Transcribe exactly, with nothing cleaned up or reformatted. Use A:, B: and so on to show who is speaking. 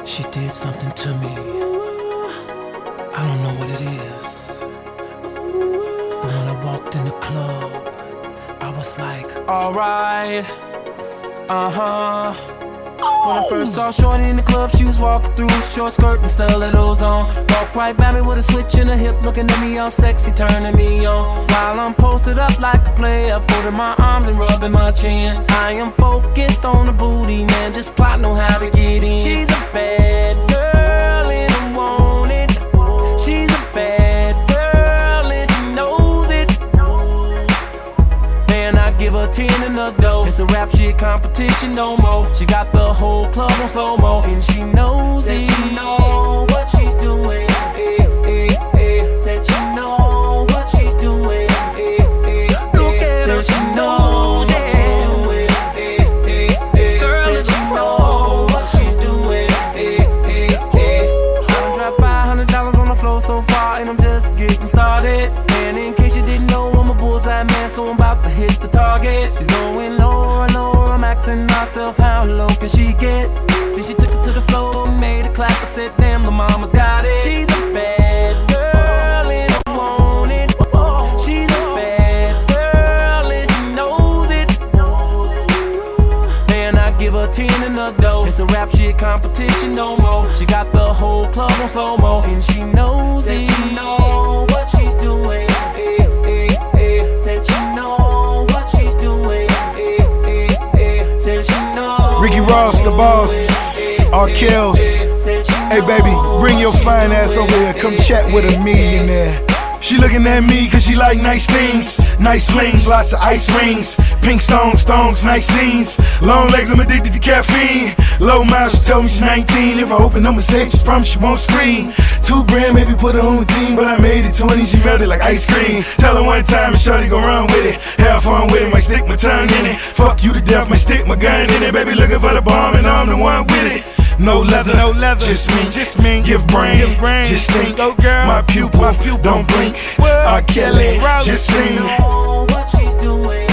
A: She did something to me. I don't know what it is. But when I walked in the club, I was like, alright, uh-huh. When I first saw Shorty in the club, she was walking through a short skirt and stilettos on. Walked right by me with a switch in her hip, looking at me all sexy, turning me on. While I'm posted up like a player, folding my arms and rubbing my chin. I am focused on the booty, man, just plotting on how to get in. She's a bad girl and I want it. She's a bad girl and she knows it. Man, I give her ten in the dough. It's a rap shit competition, no more. She got the whole club on slow-mo, and she knows it. Said she know what she's doing. Eh, eh, eh. Said she know what she's doing. Eh, eh, eh. Look at her, she knows what she's doing. Eh, eh, eh. Girl, said she know what she's doing. Eh, eh, eh. I done dropped five hundred dollars on the floor so far, and I'm just getting started. And in case you didn't know, I'm a bullseye man, so I'm about to hit the target. She's going lower and lower. I'm asking myself, how low can she get? Then she took it to the floor and made a clap. I said, damn, the mama's got it. She's a bad girl and I want it. She's a bad girl and she knows it. Man, I give her ten in the dough. It's a rap shit competition, no more. She got the whole club on slow-mo, and she knows it. Said she know what she's doing. Eh, eh, eh. Said she know what she's doing.
B: Ricky Ross, the boss, R. Kills. Hey baby, bring your fine ass over here, come chat with a millionaire. She looking at me cause she like nice things. Nice flings, lots of ice rings. Pink stones, stones, nice scenes. Long legs, I'm addicted to caffeine. Low miles, she told me she's nineteen. If I open up a safe, just promise she won't scream. Two grand, maybe put her on the team, but I made it twenty, she melted like ice cream. Tell her one time and shorty gon' run with it. Have fun with it, might stick my tongue in it. Fuck you to death, might stick my gun in it. Baby looking for the bomb and I'm the one with it. No leather, no leather, just me, just me. Give brain, Give brain. Just think. Go girl, my pupil, my pupil. Don't blink. R. Kelly, just sing.
A: Know what she's doing.